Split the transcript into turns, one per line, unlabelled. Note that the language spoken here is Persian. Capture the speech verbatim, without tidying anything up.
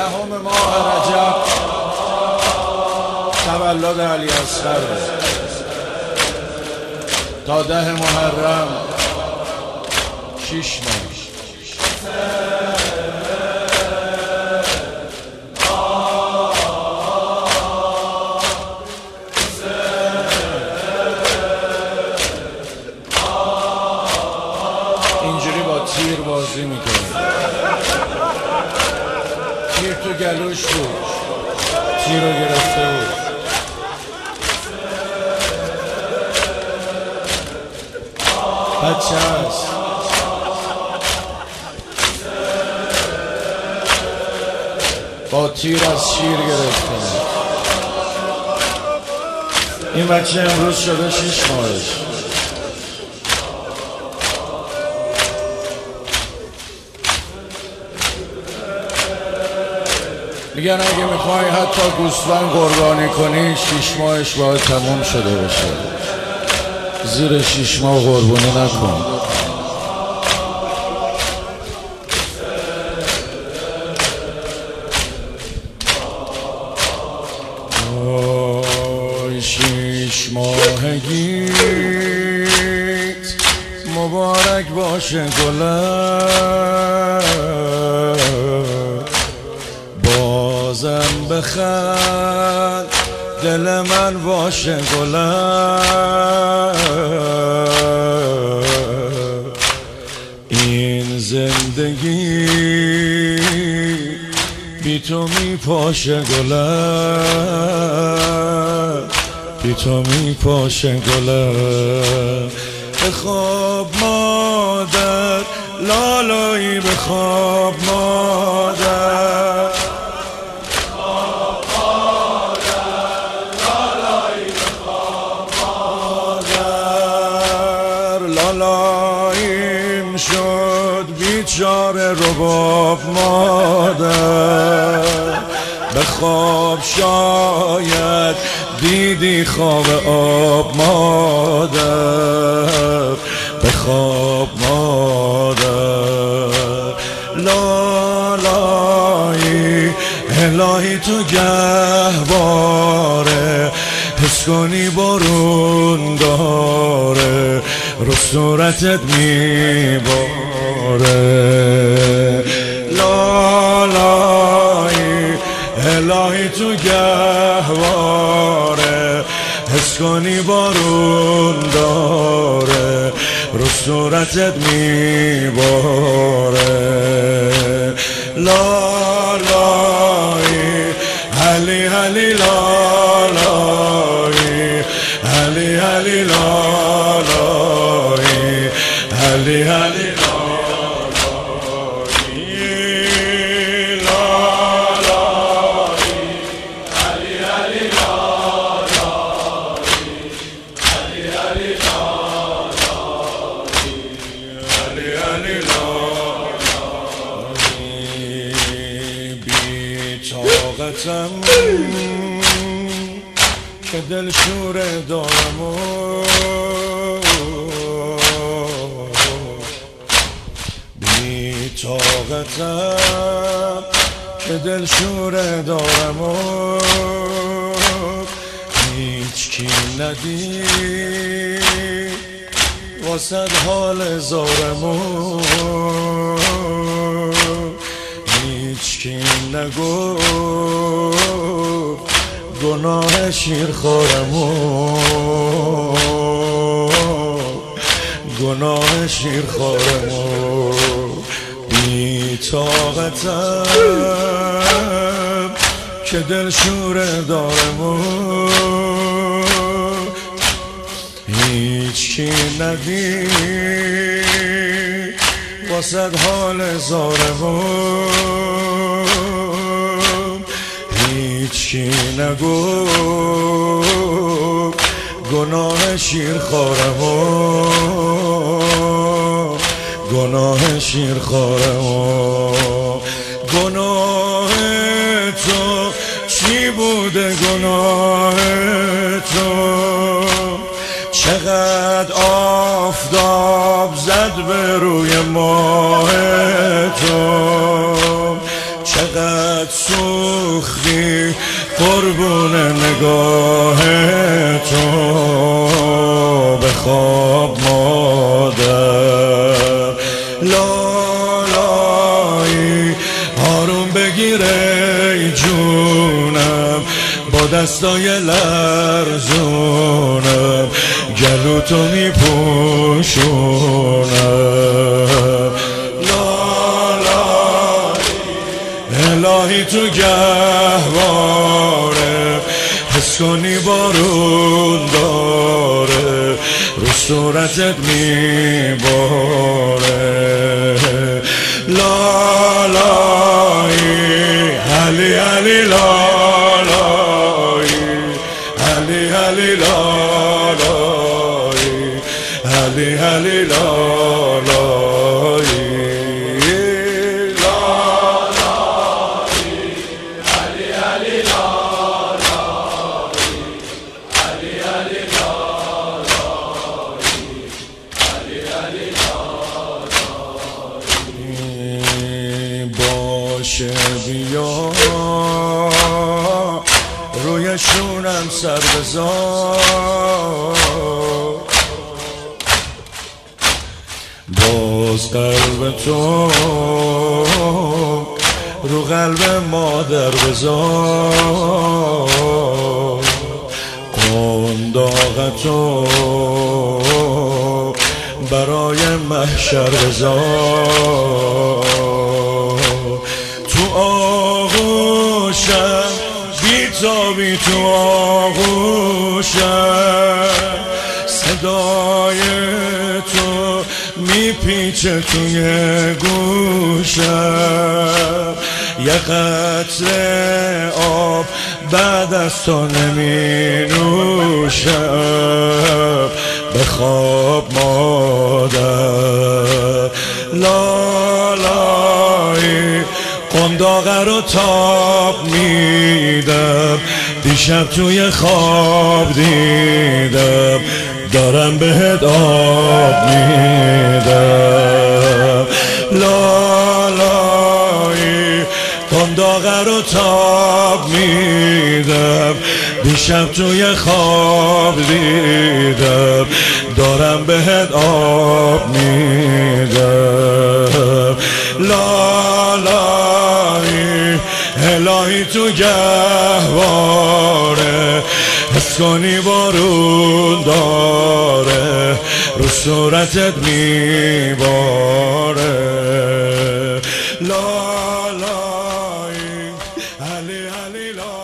دهم ماه رجب تولد علی اصغر تا ده محرم شیش ماه. اینجوری با تیر بازی میکنه. تیر تو گلوش بود، تیر رو گرفته بود. بچه هست با تیر از شیر گرفته. این بچه امروز شده شیش ماهش. میگن اگه میخوای حتی گوسفند قربانی کنی شیش ماهش باید تموم شده باشه. زیر شیش ماه قربانی نکن. آی شیش ماهگیت مبارک باشه گلم، بازم بخند دل من باشه گلم. این زندگی بی تو می پاشه گلم، بی تو می پاشه گلم. بخواب مادر لالایی، بخواب مادر، لالاییم شد بیچاره رباب مادر. بخواب شاید دیدی خواب آب مادر، بخواب مادر. لالایی الهی تو گهواره، حس کنی بارون داره رو صورتت میباره. لالایی الهی تو گهواره، حس کنی بارون داره رو صورتت میباره. لالایی علی علی لالایی، علی علی لالایی، علی علی لالایی، لالایی، علی علی لالایی، علی علی لالایی، علی علی لالایی. بی طاقتم که دل شوره دارم و بی طاقتم که دل شوره دارم و هیچ کی ندید واسد حال زارم و هیچ کی نگفت گناه شیرخوارم و گناه شیرخوارم و بی طاقتم که دل شوره دارم و هیچ کی ندید واسد حال زارم و هیچ کی نگفت گناه شیرخوارم و گناه شیرخوارم و گناه تو چی بوده؟ گناه تو چقدر آفتاب زد به روی ماه تو، چقدر بد سوختی قربون نگاه تو بخواب مادر لالایی آروم بگیره جونم با دستای لرزونم گلو تو میپوشونم الهی تو گهواره حس کنی بارون داره رو صورتت میباره لالایی علی علی لالایی علی علی لالایی علی علی لالایی باشه بیا روی شونم سر بذار باز قلب تو رو قلب مادر بذار قنداقتو برای محشر بذار تو آغوشم بیتابی تو آغوشم صدای تو میپیچه توی گوشم یه قطره آب بعد از تو نمی نوشم بخواب مادر لالایی قنداقه رو تاب میدم دیشب توی خواب دیدم دارم بهت آب میدم لالایی قنداقه رو تاب میدم دیشب توی خواب دیدم دارم بهت آب میدم لالایی الهی تو گهواره حس کنی بارون داره رو صورتت میباره لالایی علی علی لالایی